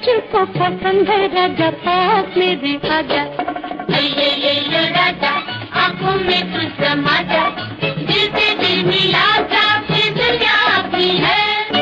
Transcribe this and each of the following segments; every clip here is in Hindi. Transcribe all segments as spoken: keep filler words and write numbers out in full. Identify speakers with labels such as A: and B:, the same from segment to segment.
A: मुझको पसंद है राजा, पास मेरे आजा।
B: ये ये ये राजा, आंखों में तू समा जा, दिल से दिल मिला जा, फिर दुनिया अपनी है।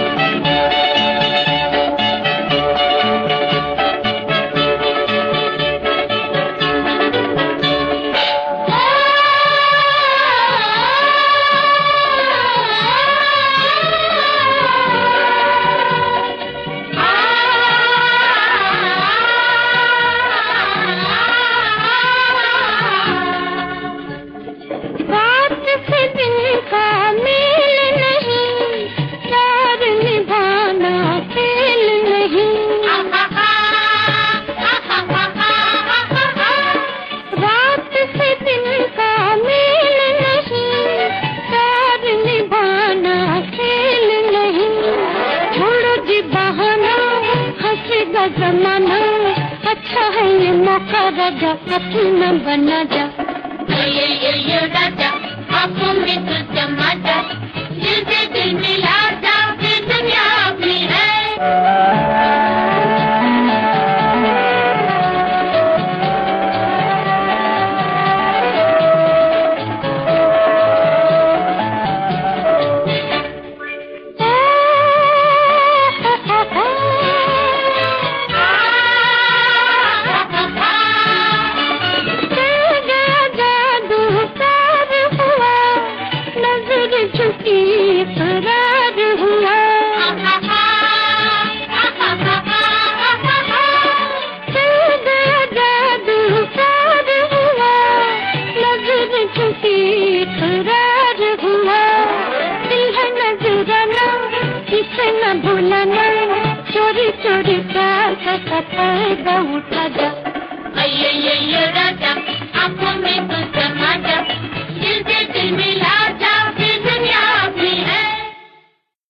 A: जमाना अच्छा है ये मौका राजा, अपना बना जा।
B: ये ये ये राजा, आंखों में तू समा जा, दिल से दिल मिला जा, फिर दुनिया अपनी है।
A: इकरार हुआ, चल गया जादू पार हुआ, नजर छुपी इकरार हुआ। दिल है नजराना, इसे न भूलना, चोरी चोरी प्यार का फायदा उठा जा।
B: ये ये ये